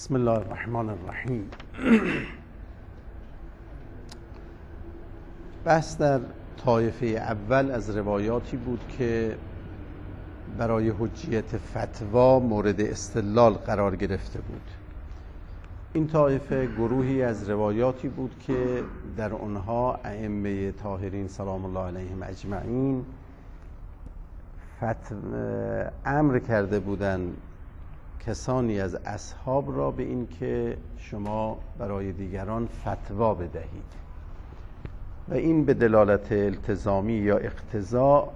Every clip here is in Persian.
بسم الله الرحمن الرحیم. بحث در طایفه اول از روایاتی بود که برای حجیت فتوا مورد استدلال قرار گرفته بود. این طایفه گروهی از روایاتی بود که در آنها ائمه طاهرین سلام الله علیهم اجمعین امر کرده بودند کسانی از اصحاب را به این که شما برای دیگران فتوا بدهید و این به دلالت التزامی یا اقتضا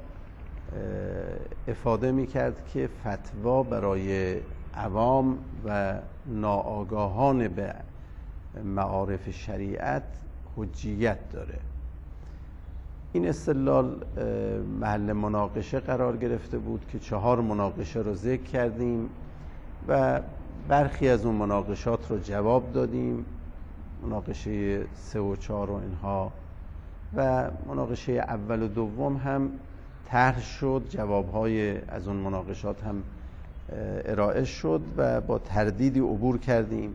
افاده می کرد که فتوا برای عوام و ناآگاهان به معارف شریعت حجیت داره. این استدلال محل مناقشه قرار گرفته بود که 4 مناقشه رو ذکر کردیم و برخی از اون مناقشات رو جواب دادیم، مناقشه 3 و 4 و اینها، و مناقشه اول و دوم هم طرح شد، جوابهای از اون مناقشات هم ارائه شد و با تردیدی عبور کردیم.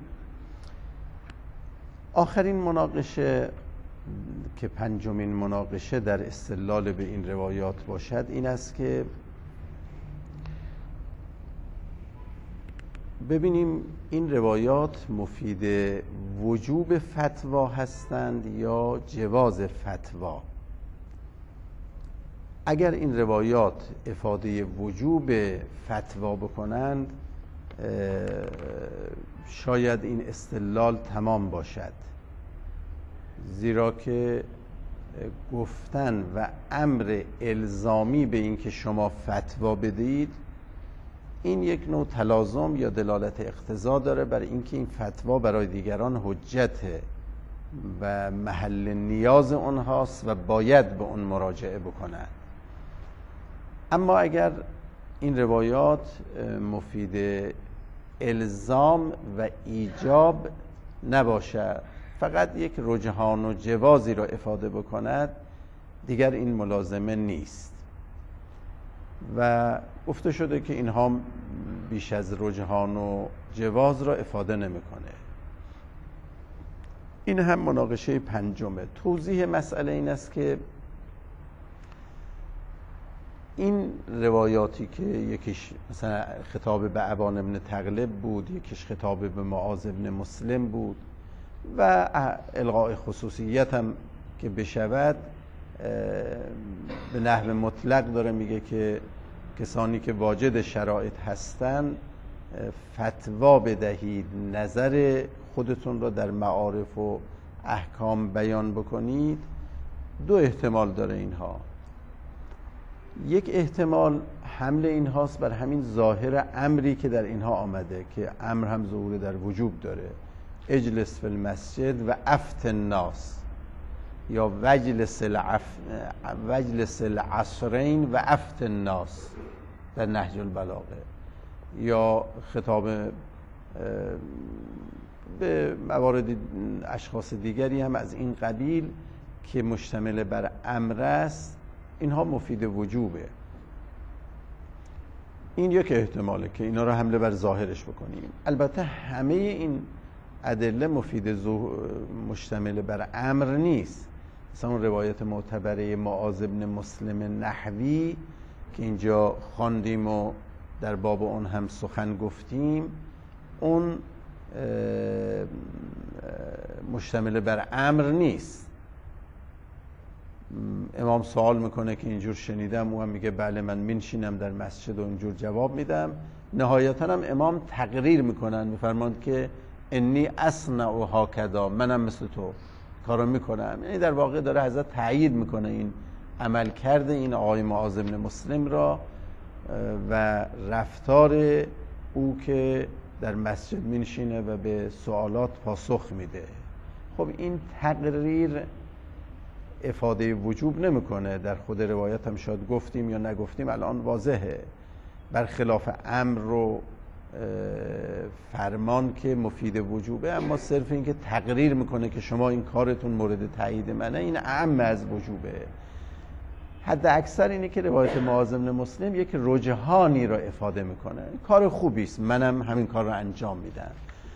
آخرین مناقشه که 5مین مناقشه در استدلال به این روایات باشد این است که ببینیم این روایات مفید وجوب فتوا هستند یا جواز فتوا. اگر این روایات افاده وجوب فتوا بکنند شاید این استدلال تمام باشد، زیرا که گفتن و امر الزامی به این که شما فتوا بدهید این یک نوع تلازم یا دلالت اقتضا داره بر اینکه این فتوا برای دیگران حجته و محل نیاز اونهاست و باید به اون مراجعه بکنند. اما اگر این روایات مفید الزام و ایجاب نباشد، فقط یک رجحان و جوازی را افاده بکند، دیگر این ملازمه نیست و گفته شده که اینها بیش از رجحان و جواز را افاده نمیکنه. این هم مناقشه 5. توضیح مسئله این است که این روایاتی که یکیش مثلا خطاب به ابان ابن تغلب بود، یکیش خطاب به معاذ ابن مسلم بود و الغاء خصوصیت هم که بشود به نحو مطلق داره میگه که کسانی که واجد شرایط هستند فتوا بدهید، نظر خودتون را در معارف و احکام بیان بکنید. 2 احتمال داره اینها. یک احتمال حمل اینهاست بر همین ظاهر امری که در اینها آمده که امر هم ظهور در وجوب داره، اجلس فی المسجد و افت الناس، یا وجلس العصرین و افت الناس در نهج البلاغه، یا خطاب به موارد اشخاص دیگری هم از این قبیل که مشتمل بر امر است، اینها مفید وجوبه. این یک احتماله که اینا رو حمله بر ظاهرش بکنیم. البته همه این ادله مفید مشتمل بر امر نیست. مثلا روایت معتبره معاذ ابن مسلم نحوی که اینجا خواندیم و در باب اون هم سخن گفتیم، اون مشتمل بر امر نیست. امام سوال میکنه که اینجور شنیدم، او هم میگه بله من منشینم در مسجد و اینجور جواب میدم. نهایتا هم امام تقریر میکنن، میفرماند که انی اصنع هاکذا، منم مثل تو کارو میکنم. یعنی در واقع داره حضرت تأیید میکنه این عمل کرده این آقای معاذ بن مسلم را و رفتار او که در مسجد میشینه و به سوالات پاسخ میده. خب این تقریر افاده وجوب نمیکنه. در خود روایت هم شاید گفتیم یا نگفتیم، الان واضحه، برخلاف امر و فرمان که مفید وجوبه، اما صرف این که تقریر میکنه که شما این کارتون مورد تایید منه، این اعم از وجوبه. حد اکثر اینه که روایت معاذ بن مسلم یک رجحانی را افاده میکنه، کار خوبی است، منم همین کار را انجام میدم.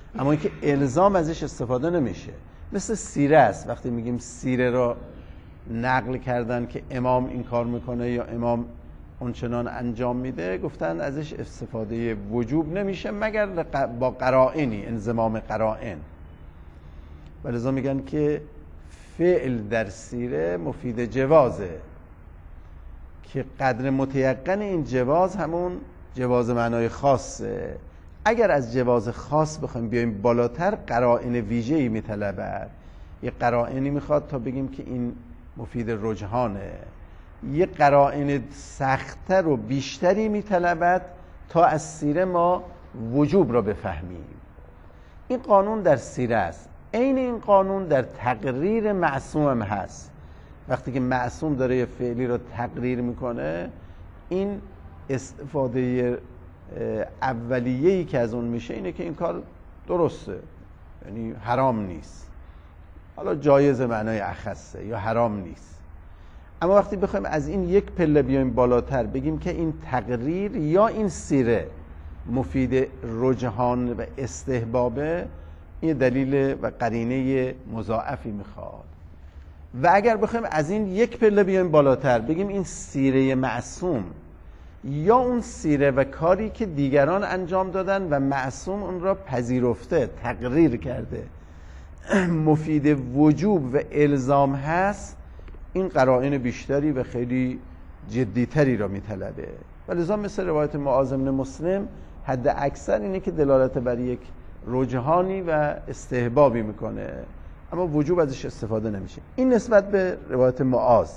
اما اینکه الزام ازش استفاده نمیشه. مثل سیره است، وقتی میگیم سیره را نقل کردن که امام این کار میکنه یا امام اونچنان انجام میده، گفتن ازش استفاده وجوب نمیشه مگر با قرائنی، انضمام قرائن. ولذا میگن که فعل در سیره مفید جوازه، که قدر متیقن این جواز همون جواز معنای خاصه. اگر از جواز خاص بخوایم بیایم بالاتر، قرائن ویژه‌ای میطلبد. یه قرائنی میخواد تا بگیم که این مفید رجحانه، یه قرائن سخت‌تر و بیشتری میطلبد تا از سیره ما وجوب را بفهمیم. این قانون در سیره است. عین این قانون در تقریر معصوم هم هست. وقتی که معصوم داره یه فعلی رو تقریر میکنه، این استفاده اولیه‌ای که از اون میشه اینه که این کار درسته، یعنی حرام نیست. حالا جایز معنای اخصه یا حرام نیست. اما وقتی بخوایم از این یک پله بیایم بالاتر، بگیم که این تقریر یا این سیره مفید رجحان و استحبابه، این دلیل و قرینه مضاعفی میخواد. و اگر بخوایم از این یک پله بیایم بالاتر، بگیم این سیره معصوم یا اون سیره و کاری که دیگران انجام دادن و معصوم اون را پذیرفته، تقریر کرده، مفید وجوب و الزام هست، این قرائن بیشتری و خیلی جدیتری را میطلبه. ولذا مثل روایت معاذ بن مسلم، حد اکثر اینه که دلالت بر یک رجحانی و استحبابی میکنه، اما وجوب ازش استفاده نمیشه. این نسبت به روایت معاذ.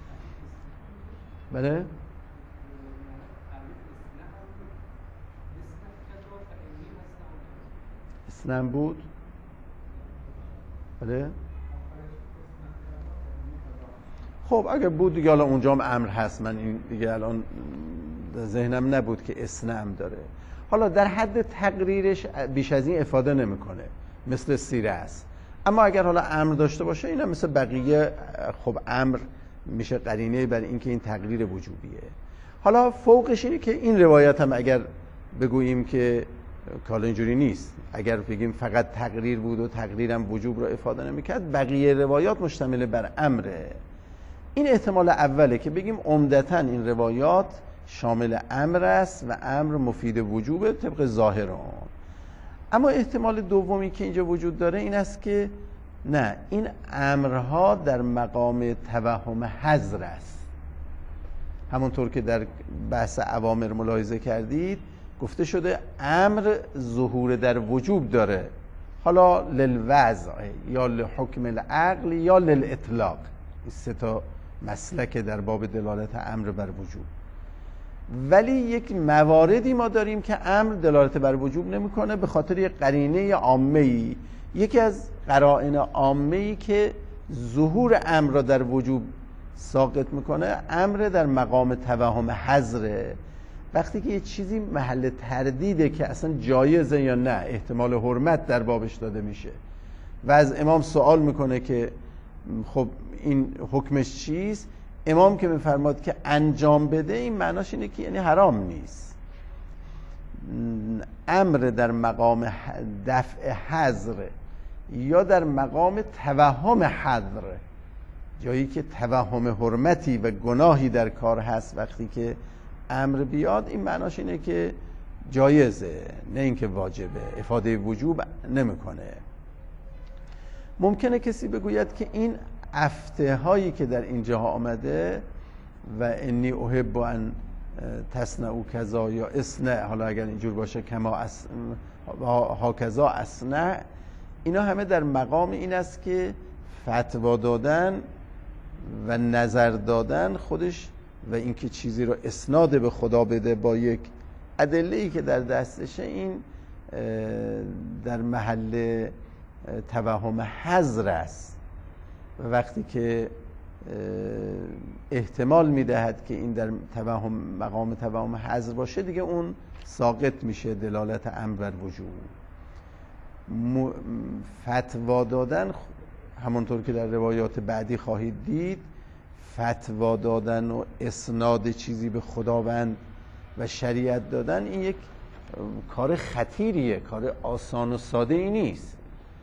بله؟ اسنم بود؟ بله؟ خب اگه بود دیگه، الان اونجا هم امر هست. من این دیگه الان ذهنم نبود که اسنم داره. حالا در حد تقریرش بیش از این افاده نمیکنه، مثل سیره است. اما اگر حالا امر داشته باشه، اینا مثل بقیه، خب امر میشه قرینه بر اینکه این تقریر وجوبیه. حالا فوقش اینه که این روایت هم اگر بگوییم که حالا اینجوری نیست، اگر بگیم فقط تقریر بود و تقریرم وجوب رو افاده نمیکرد، بقیه روایات مشتمل بر امره. این احتمال اوله که بگیم عمدتاً این روایات شامل امر است و امر مفید وجوبه طبق ظاهر اون. اما احتمال دومی که اینجا وجود داره این است که نه، این امرها در مقام توهم حظر است. همونطور که در بحث اوامر ملاحظه کردید، گفته شده امر ظهور در وجوب داره، حالا للوضع یا لحکم العقل یا للاطلاق. این سه تا مسلک در باب دلالت امر بر وجوب. ولی یک مواردی ما داریم که امر دلالت بر وجوب نمیکنه به خاطر یک قرینه عامه‌ای. یکی از قرائن عامه‌ای که ظهور امر را در وجوب ساقط میکنه، امر در مقام توهم حظره. وقتی که یه چیزی محل تردیده که اصلا جایزه یا نه، احتمال حرمت در بابش داده میشه و از امام سوال میکنه که خب این حکمش چیست، امام که میفرماد که انجام بده، این معناش اینه که یعنی حرام نیست. امر در مقام دفع حظر یا در مقام توهم حظر، جایی که توهم حرمتی و گناهی در کار هست، وقتی که امر بیاد، این معناش اینه که جایزه، نه اینکه واجبه، افاده وجوب نمیکنه. ممکنه کسی بگوید که این افته هایی که در اینجا آمده و انی احب ان تصنعوا کذا یا اصنع، حالا اگر اینجور باشه کما هاکذا اصنع، اینا همه در مقام این است که فتوا دادن و نظر دادن خودش و اینکه چیزی رو اسناد به خدا بده با یک ادله‌ای که در دستشه، این در محل توهم حظر است. و وقتی که احتمال میدهد که این در مقام توهم حظر باشه، دیگه اون ساقط میشه دلالت امر بر وجوب. فتوا دادن، همونطور که در روایات بعدی خواهید دید، فتوا دادن و اسناد چیزی به خداوند و شریعت دادن، این یک کار خطیریه، کار آسان و ساده ای نیست.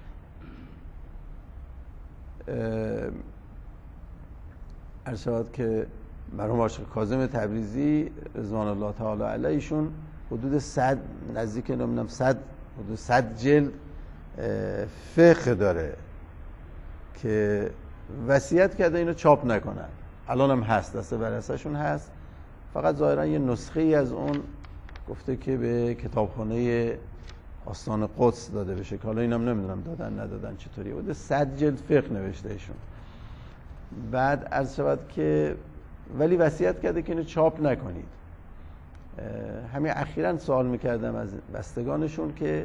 عرض شود که مرحوم عاشق کاظم تبریزی رضوان الله تعالی علیه ایشون حدود 100 نزدیک نمیدونم 100 حدود 100 جلد فقه داره که وصیت کرده اینو چاپ نکنن. الان هم هست، دسته بررسشون هست، فقط ظاهرا یه نسخه ای از اون گفته که به کتابخانه آستان قدس داده بشه که حالا اینم نمیدونم دادن ندادن چطوری. بوده 100 جلد فقه نوشته ایشون. بعد عرض شود که ولی وصیت کرده که اینو چاپ نکنید. همین اخیراً سوال میکردم از بستگانشون که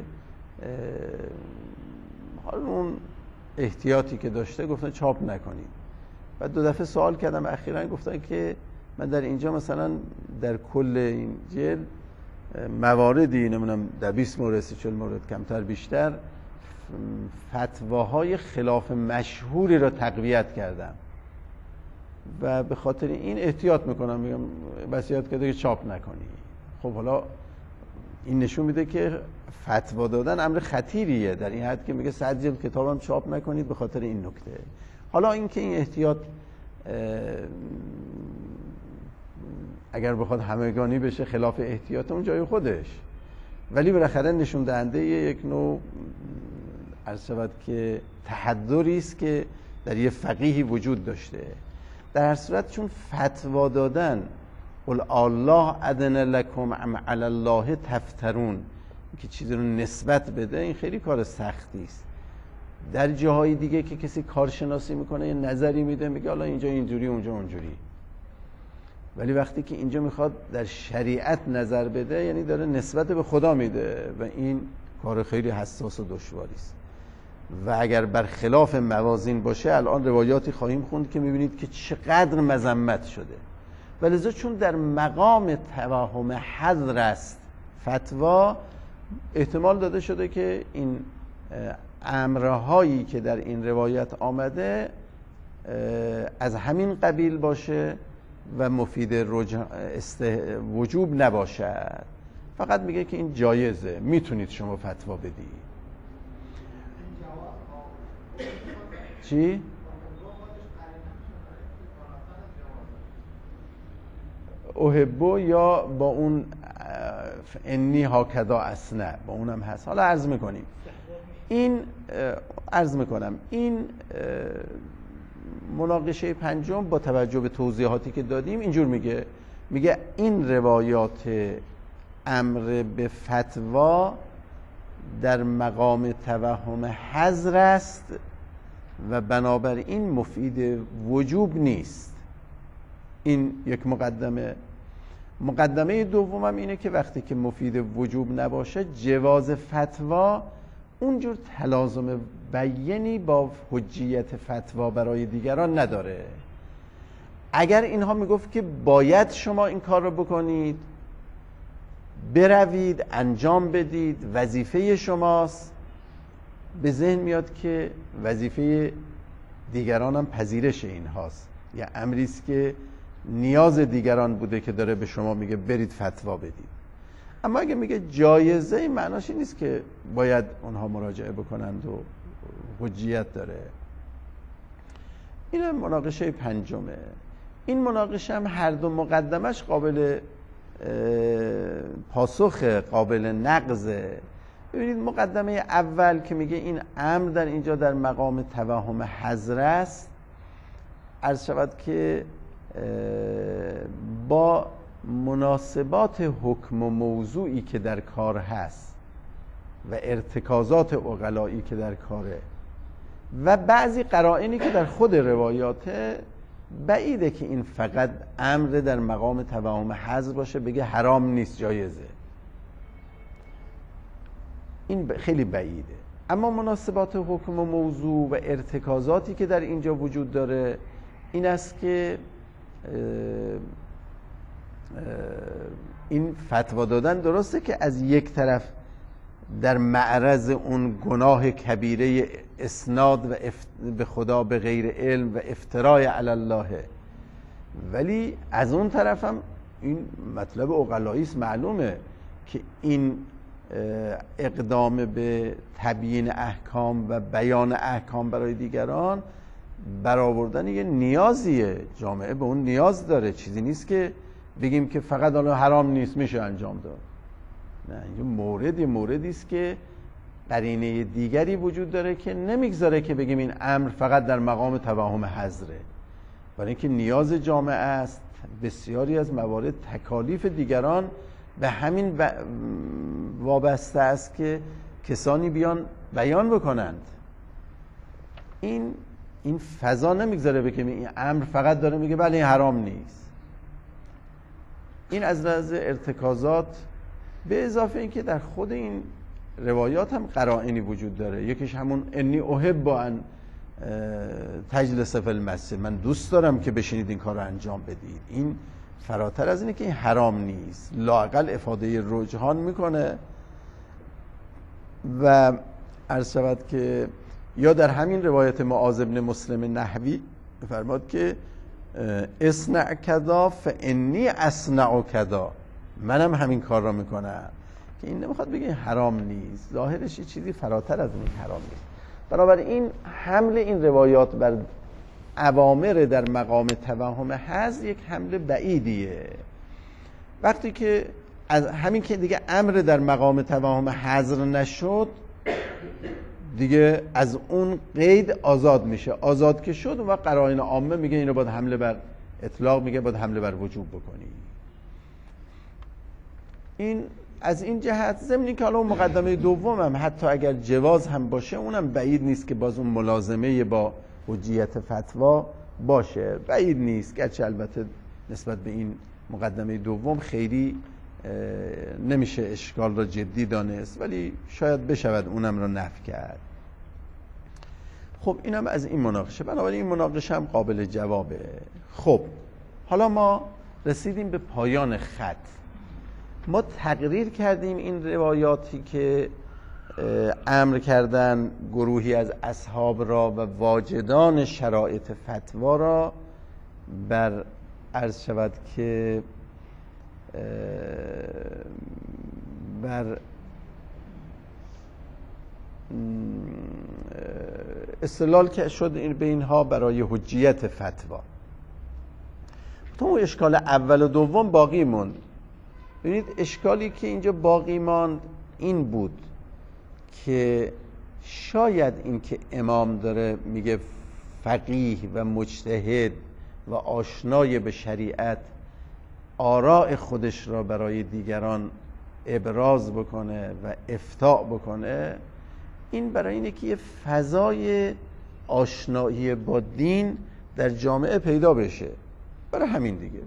حالا اون احتیاطی که داشته گفتن چاپ نکنید. بعد 2 دفعه سوال کردم اخیراً گفتن که من در اینجا مثلا در کل این جلد مواردی نمیدونم در 20 مورد 40 مورد کمتر بیشتر فتواهای خلاف مشهوری را تقویت کردم و به خاطر این احتیاط میکنم، میگم وصیت کرده که چاپ نکنی. خب حالا این نشون میده که فتوا دادن امر خطیریه، در این حد که میگه 100 جلد کتابم چاپ نکنید به خاطر این نکته. حالا اینکه این احتیاط اگر بخواد همگانی بشه خلاف احتیاط اون جای خودش، ولی بالاخره نشون دهنده یک نوع عرض شود که تحضری است که در یه فقیهی وجود داشته. در هر صورت چون فتوا دادن قل الله اذن لکم ام علی الله تفترون که چیزی رو نسبت بده، این خیلی کار سختی است. در جاهای دیگه که کسی کارشناسی میکنه یه نظری میده میگه حالا اینجا اینجوری اونجا اونجوری، ولی وقتی که اینجا میخواد در شریعت نظر بده یعنی داره نسبت به خدا میده و این کار خیلی حساس و دشواری است. و اگر برخلاف موازین باشه الان روایاتی خواهیم خوند که میبینید که چقدر مذمت شده. ولذا چون در مقام توهم حظر است فتوا، احتمال داده شده که این امرهایی که در این روایت آمده از همین قبیل باشه و مفید وجوب نباشد، فقط میگه که این جایزه، میتونید شما فتوا بدید. چی؟ احبو یا با اون انی هاکذا اسنع با اونم هست. حالا عرض میکنیم این این مناقشه پنجم با توجه به توضیحاتی که دادیم اینجور میگه این روایات امر به فتوا در مقام توهم حظر است و بنابراین مفید وجوب نیست. این یک مقدمه دومم اینه که وقتی که مفید وجوب نباشه جواز فتوا اونجور تلازم بیانی با حجیت فتوا برای دیگران نداره. اگر اینها میگفت که باید شما این کار رو بکنید، بروید انجام بدید، وظیفه شماست، به ذهن میاد که وظیفه دیگران هم پذیرش این هاست، یا امریست که نیاز دیگران بوده که داره به شما میگه برید فتوا بدید. اما اگه میگه جایزه، این معناش این نیست که باید اونها مراجعه بکنند و حجیت داره. این مناقشه پنجمه. این مناقشه هم هر دو مقدمش قابل پاسخ، قابل نقضه. ببینید مقدمه اول که میگه این امر در اینجا در مقام توهم حظر است، عرض شود که با مناسبات حکم و موضوعی که در کار هست و ارتکازات عقلایی که در کاره و بعضی قرائنی که در خود روایاته، بعیده که این فقط امر در مقام توهم حظر باشه بگه حرام نیست جایزه. این خیلی بعیده. اما مناسبات حکم و موضوع و ارتکازاتی که در اینجا وجود داره این است که این فتوا دادن درسته که از یک طرف در معرض اون گناه کبیره اسناد و به خدا به غیر علم و افتراء علی الله، ولی از اون طرف هم این مطلب عقلایی است. معلومه که این اقدام به تبیین احکام و بیان احکام برای دیگران برآوردن یه نیازیه. جامعه به اون نیاز داره، چیزی نیست که بگیم که فقط حالا حرام نیست میشه انجام داد. نه، یه موردی است که قرینه دیگری وجود داره که نمیگذاره که بگیم این امر فقط در مقام توهم حظره، برای اینکه نیاز جامعه است. بسیاری از موارد تکالیف دیگران به همین وابسته است که کسانی بیان بیان بکنند. این فضا نمیگذاره بگیم این امر فقط داره میگه بله این حرام نیست. این از نظر ارتکازات، به اضافه اینکه در خود این روایات هم قرائنی وجود داره. یکیش همون انی احب ان تجلس فی المسجد، من دوست دارم که بشینید این کار رو انجام بدید. این فراتر از اینه که این حرام نیست، لااقل افاده رجحان میکنه. و عرض شود که یا در همین روایت معاذ بن مسلم نحوی فرماد که اصنع کذا فانی اصنع کذا، منم همین کار را میکنم، که این نمیخواد بگه حرام نیست، ظاهرش یه چیزی فراتر از این حرام نیست. بنابراین حمل این روایات بر اوامر در مقام توهم حظ یک حمل بعیدیه. وقتی که از همین که دیگه امر در مقام توهم حظر نشد، دیگه از اون قید آزاد میشه. آزاد که شد و قرائن عامه میگه اینو باید حمله بر اطلاق، میگه باید حمله بر وجوب بکنی. این از این جهت، ضمن که حالا اون مقدمه دوم هم حتی اگر جواز هم باشه، اونم بعید نیست که باز اون ملازمه با حجیت فتوا باشه، بعید نیست. گرچه البته نسبت به این مقدمه دوم خیلی نمیشه اشکال را جدی دانست، ولی شاید بشود اونم را نفی کرد. خب اینم از این مناقشه. بنابراین این مناقشه هم قابل جوابه. خب حالا ما رسیدیم به پایان خط. ما تقریر کردیم این روایاتی که امر کردن گروهی از اصحاب را و واجدان شرایط فتوا را بر عرض شود که بر استدلال که شد به اینها برای حجیت فتوا. تو اون اشکال اول و دوم باقی موند. ببینید اشکالی که اینجا باقی ماند این بود که شاید این که امام داره میگه فقیه و مجتهد و آشنای به شریعت آراء خودش را برای دیگران ابراز بکنه و افتاء بکنه، این برای اینه که یه فضای آشنایی با دین در جامعه پیدا بشه. برای همین دیگه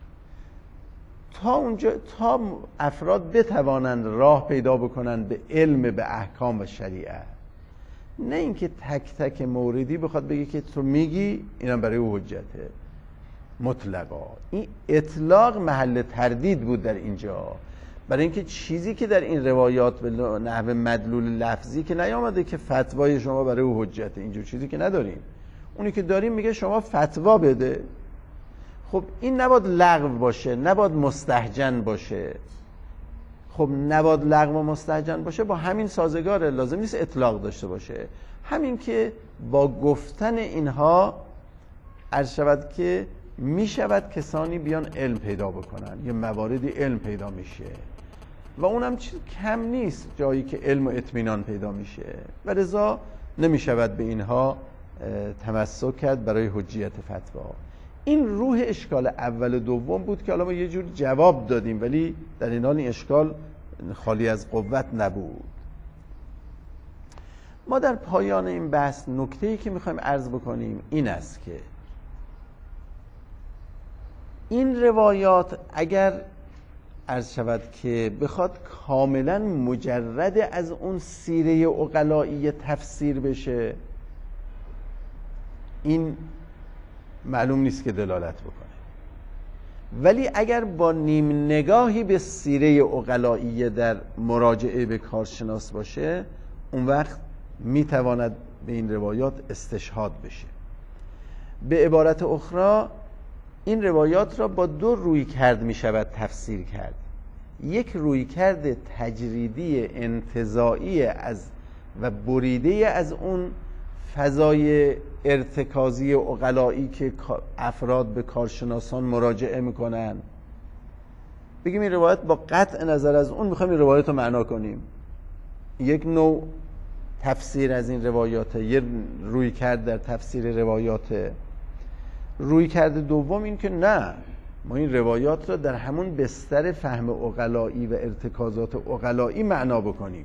تا افراد بتوانند راه پیدا بکنند به علم به احکام و شریعت، نه اینکه تک تک موردی بخواد بگه که تو میگی اینم برای او حجته مطلقا. این اطلاق محل تردید بود در اینجا، برای اینکه چیزی که در این روایات به نحو مدلول لفظی که نیامده که فتوای شما برای او حجته، اینجور چیزی که نداریم. اونی که داریم میگه شما فتوا بده. خب این نباید لغو باشه، نباید مستهجن باشه. خب نباید لغو و مستهجن باشه، با همین سازگاره، لازم نیست اطلاق داشته باشه. همین که با گفتن اینها عرض شود که می شود کسانی بیان علم پیدا بکنن، یه مواردی علم پیدا میشه و اونم چیز کم نیست، جایی که علم و اطمینان پیدا میشه و لذا نمی شود به اینها تمسک کرد برای حجیت فتوا. این روح اشکال اول و دوم بود که حالا ما یه جور جواب دادیم، ولی در این حال این اشکال خالی از قوت نبود. ما در پایان این بحث نکته‌ای که میخوایم عرض بکنیم این است که این روایات اگر عرض شود که بخواد کاملا مجرد از اون سیره عقلایی تفسیر بشه، این معلوم نیست که دلالت بکنه. ولی اگر با نیم نگاهی به سیره عقلایی در مراجعه به کارشناس باشه، اون وقت میتواند به این روایات استشهاد بشه. به عبارت اخرى این روایات را با دو روی کرد می شود تفسیر کرد. یک رویکرد تجریدی انتزاعی از و بریده از اون فضای ارتکازی عقلایی که افراد به کارشناسان مراجعه میکنن، بگیم این روایت با قطع نظر از اون میخوایم این روایت رو معنا کنیم، یک نوع تفسیر از این روایاته، یه رویکرد در تفسیر روایاته. رویکرد دوم این که نه، ما این روایات رو در همون بستر فهم عقلایی و ارتکازات عقلایی معنا بکنیم.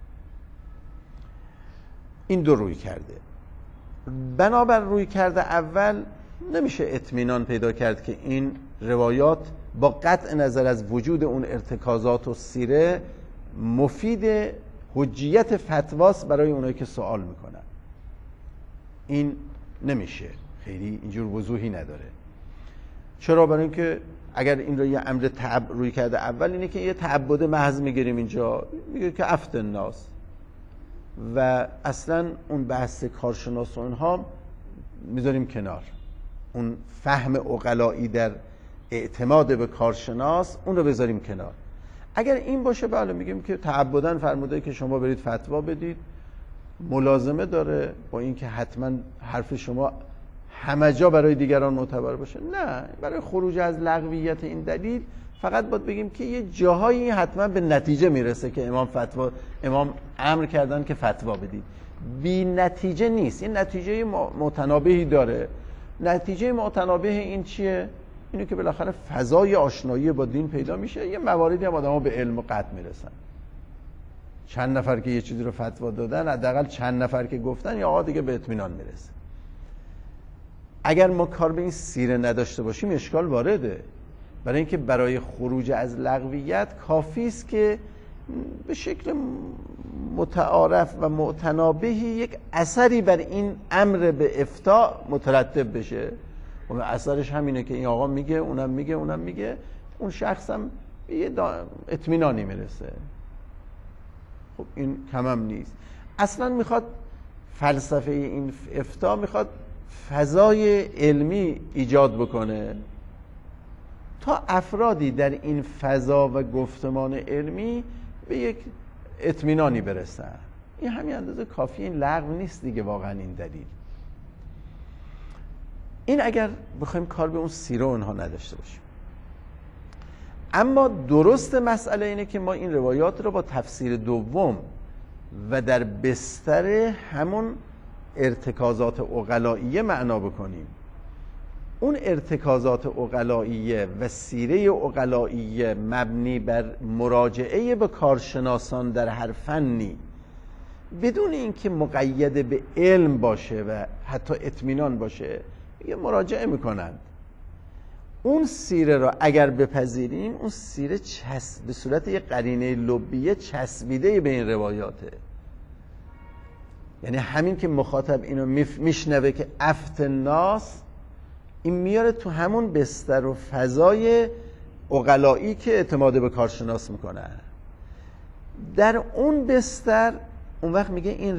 این دو روی کرده. بنابر روی کرده اول نمیشه اطمینان پیدا کرد که این روایات با قطع نظر از وجود اون ارتکازات و سیره مفید حجیت فتواست برای اونایی که سوال میکنن. این نمیشه، خیلی اینجور وضوحی نداره. چرا؟ برای اینکه اگر این رو یه امر روی کرده اول اینه که یه تعبد محض میگیریم اینجا، میگه که افت الناس و اصلا اون بحث کارشناس و اونها میذاریم کنار، اون فهم عقلایی در اعتماد به کارشناس اون رو بذاریم کنار. اگر این باشه بله میگیم که تعبداً فرموده که شما برید فتوا بدید، ملازمه داره با اینکه حتما حرف شما همه جا برای دیگران معتبر باشه. نه، برای خروج از لغویت این دلیل فقط باید بگیم که یه جاهایی حتما به نتیجه میرسه که امام امر کردن که فتوا بدید، بی نتیجه نیست. این نتیجه متنابهی داره. نتیجه متنابه این چیه؟ اینه که بالاخره فضای آشنایی با دین پیدا میشه، یه مواردی هم آدم‌ها به علم و قطع میرسن. چند نفر که یه چیزی رو فتوا دادن، حداقل چند نفر که گفتن، یا آقا دیگه به اطمینان میرسه. اگر ما کار به این سیره نداشته باشیم اشکال وارده، برای اینکه برای خروج از لغویت کافی است که به شکل متعارف و متنابهی یک اثری بر این امر به افتاء مترتب بشه. اون اثرش همینه که این آقا میگه، اونم میگه، اونم میگه، اون شخص هم به یه اطمینانی میرسه. خب این کمم نیست. اصلا میخواد فلسفه این افتاء میخواد فضای علمی ایجاد بکنه تا افرادی در این فضا و گفتمان علمی به یک اطمینانی برسن. این همین اندازه کافی، این لغو نیست دیگه واقعا این دلیل. این اگر بخوایم کار به اون سیره اونها نداشته باشیم. اما درست مسئله اینه که ما این روایات رو با تفسیر دوم و در بستر همون ارتکازات عقلائیه معنا بکنیم. اون ارتکازات عقلائیه و سیره عقلائیه مبنی بر مراجعه به کارشناسان در هر فنی بدون اینکه مقید به علم باشه و حتی اطمینان باشه، یه مراجعه میکنند. اون سیره را اگر بپذیریم، اون سیره به صورت یه قرینه لبیه چسبیده به این روایاته. یعنی همین که مخاطب اینو میشنوه که افت الناس، این میاره تو همون بستر و فضای عقلایی که اعتماد به کارشناس میکنه. در اون بستر اون وقت میگه این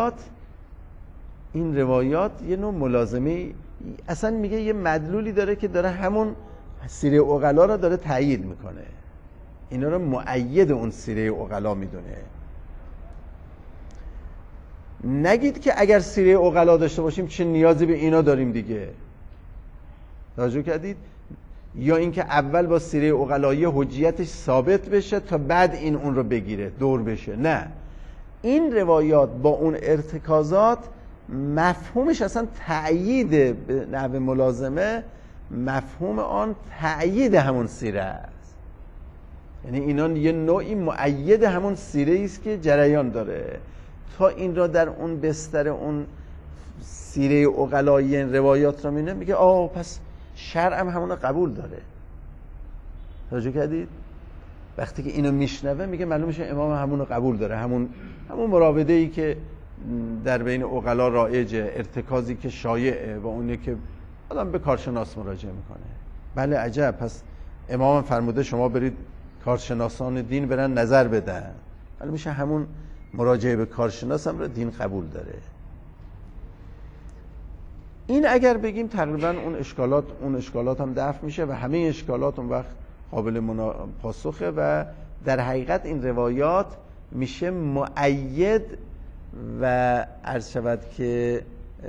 روایات یه نوع ملازمه، اصلا میگه یه مدلولی داره که داره همون سیره عقلا رو داره تأیید میکنه، اینا رو مؤید اون سیره عقلا میدونه. نگید که اگر سیره عقلا داشته باشیم چه نیازی به اینا داریم دیگه. توجه کردید؟ یا اینکه اول با سیره عقلایی حجیتش ثابت بشه تا بعد این اون رو بگیره، دور بشه. نه، این روایات با اون ارتکازات مفهومش اصلا تأیید به نحو ملازمه، مفهوم آن تأیید همون سیره است. یعنی اینا یه نوعی مؤید همون سیره است که جریان داره تا این را در اون بستر اون سیره عقلایی این روایات رو میبینه، میگه پس شرع هم همون رو قبول داره. توجه کردید؟ وقتی که اینو میشنوه میگه معلوم میشه امام همون رو قبول داره، همون مراوده ای که در بین عقلا رایجه، ارتکازی که شایعه و اونی که آدم به کارشناس مراجعه میکنه. بله عجب، پس امام فرموده شما برید کارشناسان دین برن نظر بدن، معلوم میشه همون مراجعه به کارشناس هم رو دین قبول داره. این اگر بگیم تقریبا اون اشکالات هم دفع میشه و همه اشکالات اون وقت قابل پاسخه و در حقیقت این روایات میشه مؤید و عرض شود که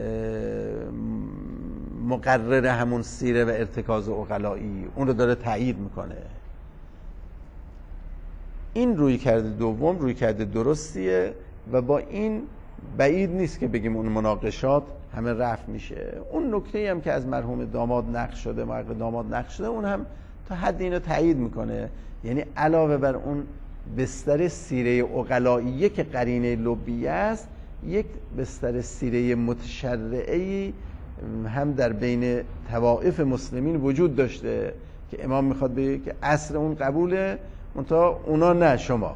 مقرر همون سیره و ارتکاز عقلایی اون رو داره تایید میکنه. این رویکرد دوم رویکرد درستیه و با این بعید نیست که بگیم اون مناقشات همه رفع میشه. اون نکته‌ای هم که از مرحوم داماد نقل شده، محقق داماد نقل شده، اون هم تا حد اینو تایید میکنه. یعنی علاوه بر اون بستر سیره عقلاییه که قرینه لبیه است، یک بستر سیره متشرعی هم در بین طوائف مسلمین وجود داشته که امام میخواد بگه که اصل اون قبوله، منتها اونا نه شما.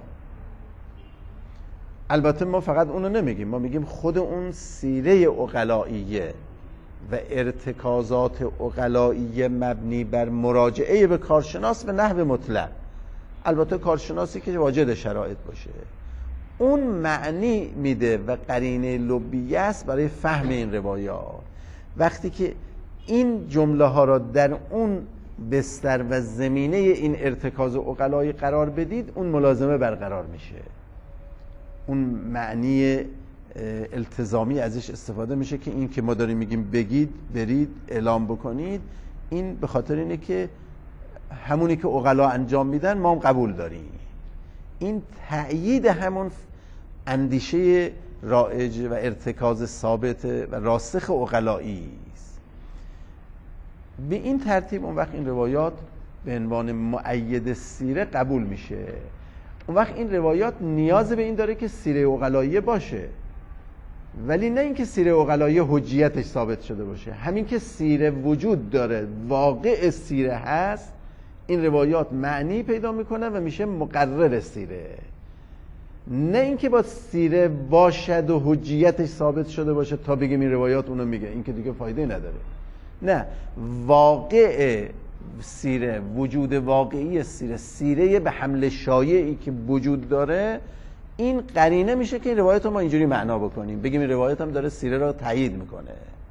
البته ما فقط اونو نمیگیم، ما میگیم خود اون سیره عقلاییه و ارتکازات عقلاییه مبنی بر مراجعه به کارشناس و نحو مطلق، البته کارشناسی که واجد شرایط باشه، اون معنی میده و قرینه لبیه است برای فهم این روایات. وقتی که این جمله ها را در اون بستر و زمینه این ارتکاز عقلایی قرار بدید، اون ملازمه برقرار میشه، اون معنی التزامی ازش استفاده میشه که این که ما داریم میگیم بگید، برید، اعلام بکنید، این به خاطر اینه که همونی که عقلا انجام میدن ما هم قبول داریم. این تأیید همون اندیشه رایج و ارتکاز ثابت و راسخ عقلایی است. به این ترتیب اون وقت این روایات به عنوان مؤید سیره قبول میشه. اون وقت این روایات نیاز به این داره که سیره عقلاییه باشه، ولی نه اینکه سیره عقلاییه حجیتش ثابت شده باشه. همین که سیره وجود داره، واقع سیره هست، این روایات معنی پیدا میکنه و میشه مقرر سیره. نه اینکه با سیره باشد و حجیتش ثابت شده باشه تا بگیم این روایات اونو میگه، این که دیگه فایده نداره. نه، واقع سیره، وجود واقعی سیره، سیره به حمل شایعی که وجود داره، این قرینه میشه که این روایت رو ما اینجوری معنا بکنیم، بگیم این روایت هم داره سیره را تایید میکنه.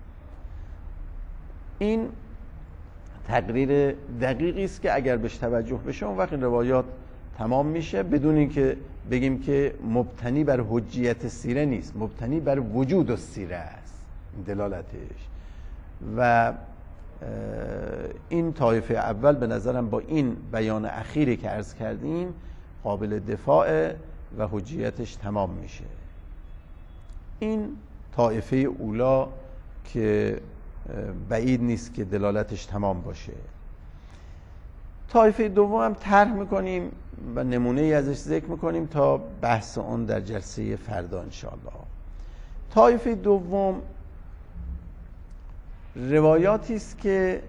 این تقریر دقیقی است که اگر بهش توجه بشه اون وقت این روایات تمام میشه، بدون اینکه بگیم که مبتنی بر حجیت سیره نیست، مبتنی بر وجود و سیره است دلالتش. و این طایفه اول به نظرم با این بیان اخیری که عرض کردیم قابل دفاع و حجیتش تمام میشه. این طایفه اولا که بعید نیست که دلالتش تمام باشه. طایفه دوم هم طرح میکنیم و نمونه ای ازش ذکر میکنیم تا بحث اون در جلسه فردا انشاءالله. طایفه دوم روایاتی است که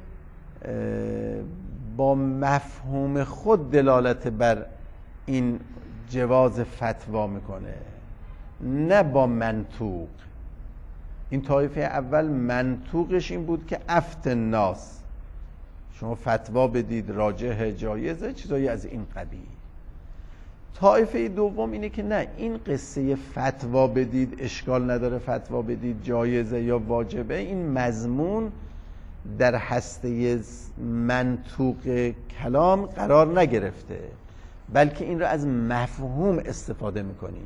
با مفهوم خود دلالت بر این جواز فتوا میکنه، نه با منطوق. این طایفه اول منطوقش این بود که افت الناس، شما فتوا بدید، راجح، جایزه، چیزایی از این قبیل. طایفه دوم اینه که نه، این قصه فتوا بدید، اشکال نداره فتوا بدید، جایزه یا واجبه، این مضمون در هسته منطوق کلام قرار نگرفته، بلکه این رو از مفهوم استفاده میکنی.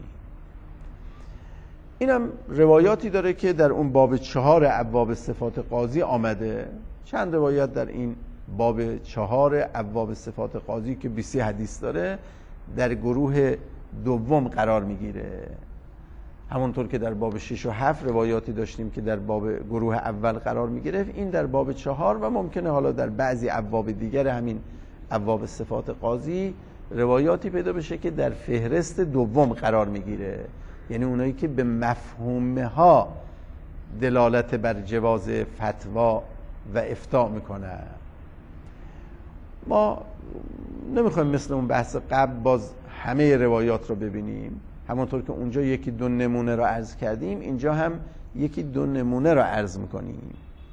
اینم روایاتی داره که در اون باب 4 ابواب صفات قاضی آمده. چند روایت در این باب 4 ابواب صفات قاضی که 20 حدیث داره در گروه دوم قرار میگیره، همونطور که در باب 6 و 7 روایاتی داشتیم که در باب گروه اول قرار میگیره، این در باب 4 و ممکنه حالا در بعضی ابواب دیگر همین ابواب صفات قاضی روایاتی پیدا بشه که در فهرست دوم قرار میگیره، یعنی اونایی که به مفهومها دلالت بر جواز فتوا و افتاء میکنن. ما نمیخوایم مثل اون بحث قبل باز همه روایات رو ببینیم، همونطور که اونجا یکی دو نمونه رو عرض کردیم، اینجا هم یکی دو نمونه رو عرض میکنیم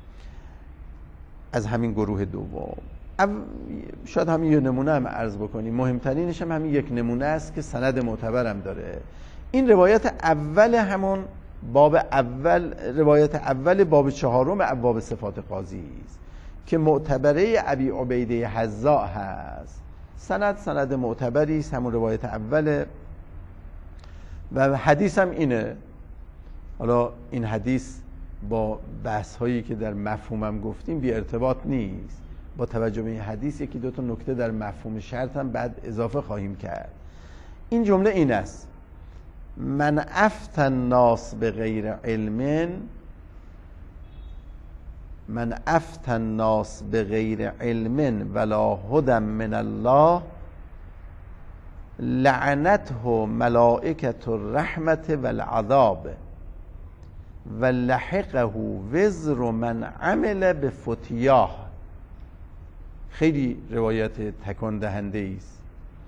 از همین گروه دوم. شاید همین یه نمونه هم عرض بکنیم، مهمترینش هم همین یک نمونه است که سند معتبرم داره. این روایت اول همون باب اول، روایت اول باب 4 ابواب صفات قاضی است که معتبره ابی عبیده حذاء هست سند معتبری است، همون روایت اوله و حدیث هم اینه. حالا این حدیث با بحث هایی که در مفهومم گفتیم بی ارتباط نیست. با توجه به این حدیث یکی دو تا نکته در مفهوم شرط هم بعد اضافه خواهیم کرد. این جمله این است: من افتى الناس بغیر علم، من افتى الناس بغیر علم ولا هدى من الله لعنته ملائکة الرحمة والعذاب و لحقه وزر من عمل بفتیاه. خیلی روایت تکان دهنده است،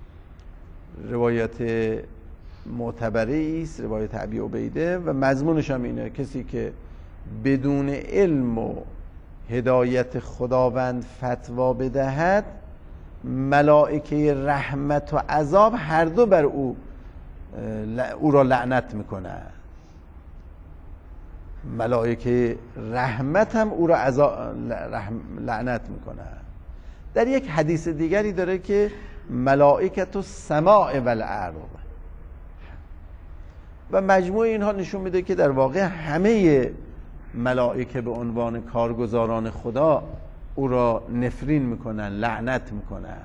روایت معتبره است، روایت ابی عبیده و مضمونش هم اینه: کسی که بدون علم و هدایت خداوند فتوا بدهد، ملائکه رحمت و عذاب هر دو بر او را لعنت میکنه. ملائکه رحمت هم او را لعنت میکنه. در یک حدیث دیگری داره که ملائکت السماء والارض و مجموع اینها نشون میده که در واقع همه ملائکه به عنوان کارگزاران خدا او را نفرین میکنن، لعنت میکنن.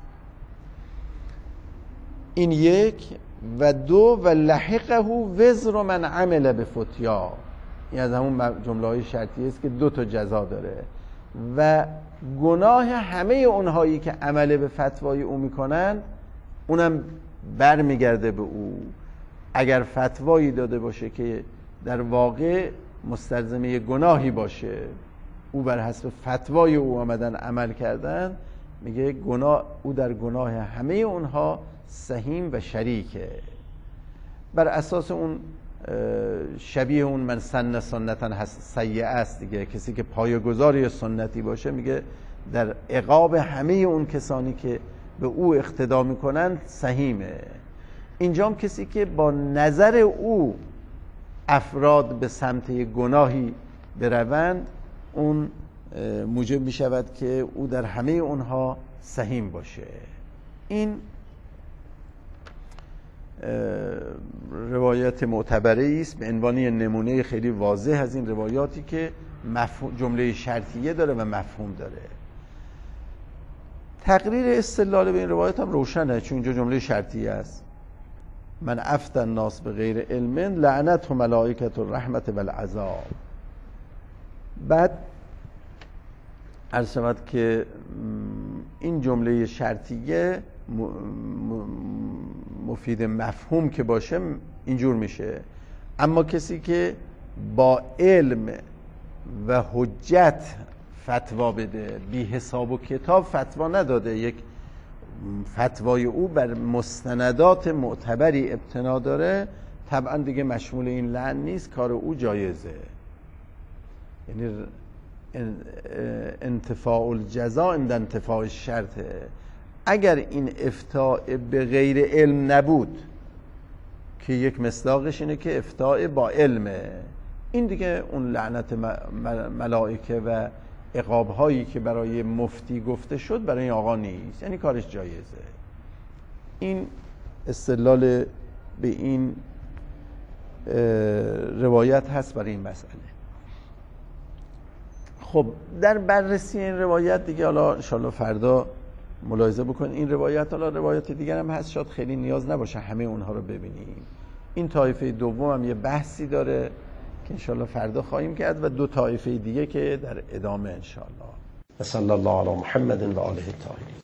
این یک. و دو، و لحقه وزر من عمل بفتیا. این از همون جمله های شرطی است که دو تا جزا داره و گناه همه اونهایی که عمل به فتوای او میکنن اونم بر میگرده به او. اگر فتوایی داده باشه که در واقع مستلزمه گناهی باشه، او بر حسب فتوای او آمدن عمل کردن، میگه گناه او در گناه همه اونها سهیم و شریکه. بر اساس اون شبیه اون من سن سنتا سیئه است دیگه. کسی که پایه‌گذاری سنتی باشه میگه در عقاب همه اون کسانی که به او اقتدا میکنن سهیمه. اینجام کسی که با نظر او افراد به سمت گناهی بروند، اون موجب میشود که او در همه اونها سهیم باشه. این روایت معتبره است به عنوان نمونه خیلی واضح از این روایاتی که جمله شرطیه داره و مفهوم داره. تقریر استدلال به این روایت هم روشنه، چون اینجا جمله شرطیه است: من افتى الناس بغیر علم لعنته ملائکة الرحمة والعذاب. بعد عرض شود که این جمله شرطیه مفید مفهوم که باشه اینجور میشه: اما کسی که با علم و حجت فتوا بده، بی حساب و کتاب فتوا نداده، یک فتوای او بر مستندات معتبری ابتنا داره، طبعا دیگه مشمول این لعن نیست، کار او جایزه. یعنی انتفاع الجزا عند انتفاع الشرطه. اگر این افتاء به غیر علم نبود که یک مصداقش اینه که افتاء با علمه، این دیگه اون لعنت ملائکه و عقاب‌هایی که برای مفتی گفته شد برای این آقا نیست، یعنی کارش جایزه. این استدلال به این روایت هست برای این مسئله. خب در بررسی این روایت دیگه حالا انشاءالله فردا ملاحظه بکنید. این روایت، حالا روایت دیگر هم هست، شاید خیلی نیاز نباشه همه اونها رو ببینیم. این طایفه دوم هم یه بحثی داره که انشاءالله فردا خواهیم کرد و دو طایفه دیگه که در ادامه انشاءالله. صلی الله علی محمد و آله الطاهرین.